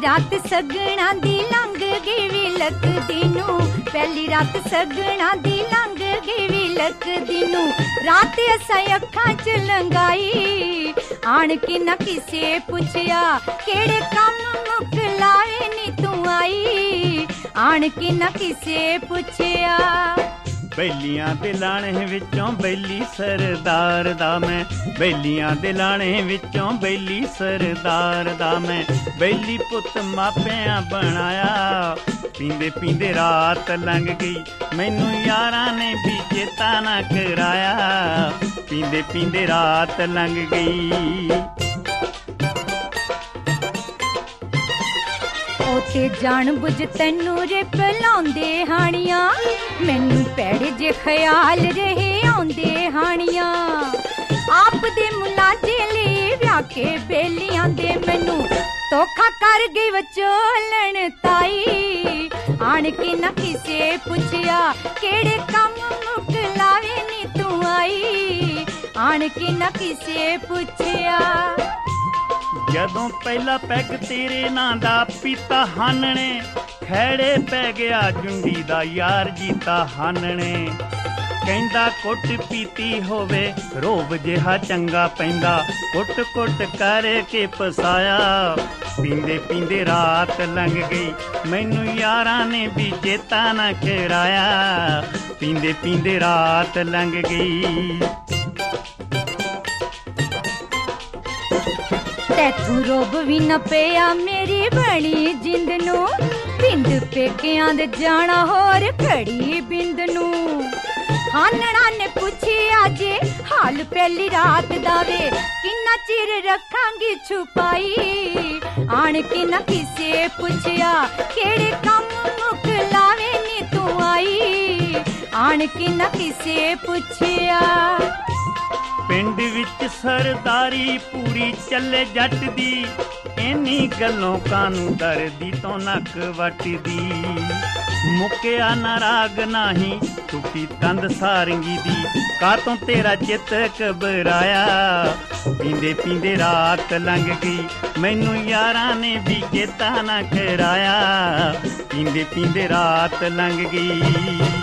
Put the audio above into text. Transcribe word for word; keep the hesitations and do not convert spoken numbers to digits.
रात सगना दी लंघ गई वी लकदी नूं, पहली रात सगना दी लंघ गई वी लकदी नूं। रात असां अखां च लंघाई, आण के ना किसे पुछया केड़े कम मुकलावे नी तू आई, आण के ना किसे पुछया। बैलियां दे लाणे विचों बैली सरदार दा मैं, बैलियां दे लाणे विचों बैली सरदार दा मैं, बैली पुत मापियां बनाया। पींदे पींदे रात लंघ गई, मैनू यारां ने भी चेता ना कराया। पींदे पींदे रात लंघ गई। ओते जान बुझ तैनू रे पलाउंदे हानियां, मैनू पैड़े जे ख्याल रहे आउंदे हानियां। आप दे मुलाजे ले व्या के बेलियां दे मैनू धोखा कर गई वचोलन ताई, आण के ना किसे पुछया केड़े कम मुकलावे नी तू आई, आण के ना किसे पुछया। जदों पहला पैग तेरे नां दा पीता हानने, खैड़े पै गया जुंडी दा यार जीता हानने। कहंदा कुट पीती होवे रोब जिहा चंगा पैंदा, कुट कुट कर के पसाया। पींदे पींदे रात लंघ गई, मैनू यारां ने भी चेता ना कराया। पींदे पींदे रात लंघ गई। तैथू रोब भी न पिया मेरी बनी जिंद नू, पिंड पेकियां दे जाना होर खड़ी बिंद नू। हानना ने पुछया जे हाल पहली रात दावे, किन्ना चिर रखांगी छुपाई, आण के ना किसे पुछया केड़े कम मुकलावे नी तू आई, आण के ना किसे पुछया। पिंड विच सरदारी पूरी चले जट दी, इन्नी गल्लों कानू दरदी तो नक वटदी। मुक्या ना राग नाही टुटी तंद सारंगी दी, कातों तेरा चित घबराया। पींदे पींदे रात लंघ गई, मैनू यारां ने भी चेता ना कराया। पींदे पींदे रात लंघ गई।